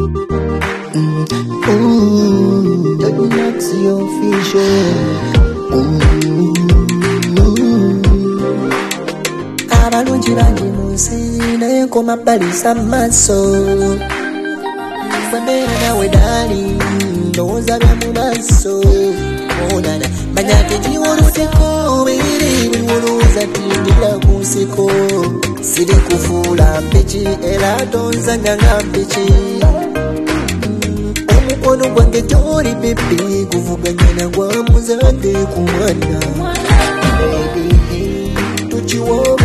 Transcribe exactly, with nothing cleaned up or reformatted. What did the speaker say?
Ooh, don't not see official. Abalungi bangi munsi naye nkoma balisa maso. Fwembeera nawe dali ndowooza bya mu maaso. Onana manya tejiwa oluseko biri buli wolowooza tingira ku nseko. Siri kufuula mpiki era tonzanya nga mpiki. Omukono gwange gy'oli bebe guvuganya na gwa muzadde ku mwana. Tukiwa